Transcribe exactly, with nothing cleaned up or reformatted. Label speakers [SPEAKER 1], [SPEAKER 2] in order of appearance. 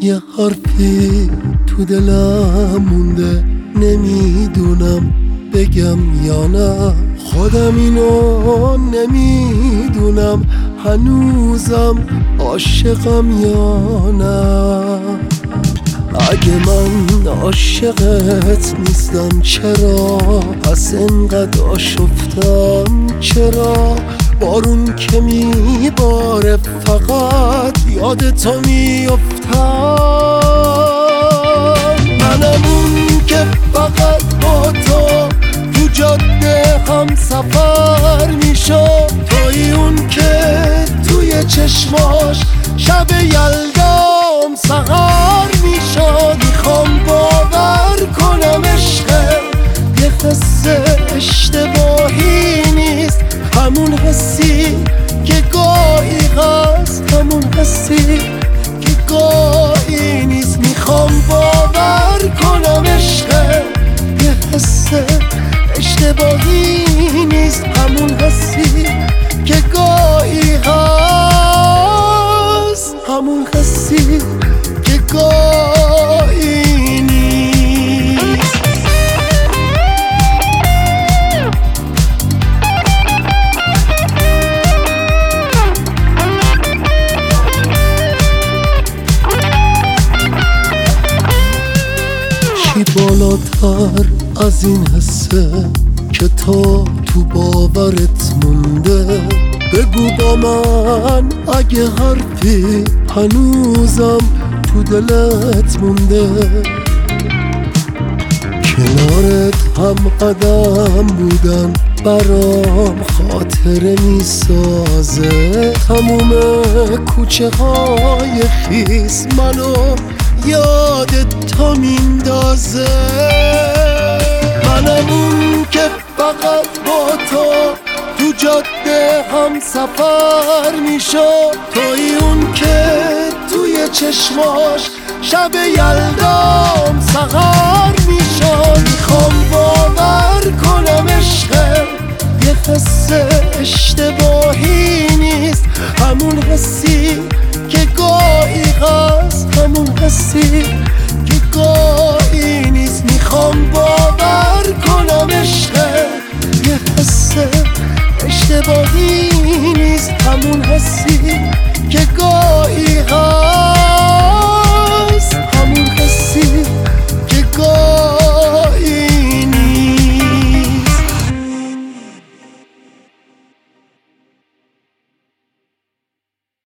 [SPEAKER 1] یه حرفی تو دلم مونده، نمیدونم بگم یا نه. خودم اینو نمیدونم هنوزم عاشقم یا نه. اگه من عاشقت نیستم چرا پس انقدر آشفتم؟ چرا بارون که میباره فقط یاد تو میافتم؟ منم اون که فقط با تو تو جاده هم سفر میشد، توی اون که توی چشماش شب یلدام سهر میشد. میخوام باور کنم عشق یه قصه اشتباهی نیست، همون حسی که گاهی هست، همون حسی که گاهی نیست. میخوام باور کنم عشق یه حس اشتباهی نیست، همون حسی که گاهی هست، همون حسی که گاهی نیست. چی بالاتر از این حسه که تا تو باورت مونده؟ بگو با من اگه حرفی هنوزم تو دلت مونده. کنارت هم قدم بودن برام خاطره میسازه، تموم کوچه های خیس منو یادت تا میندازه. منم اون که فقط با تو تو جاده هم سفر میشد، توی اون که توی چشماش شب یلدام سهر میشد. میخوام باور کنم عشق یه حس اشتباهی نیست، همون حسی که گاهی هست، همون حسی که گاهی نیست. میخوام باور کنم عشق یه حس اشتباهی نیست، همون حسی که گاهی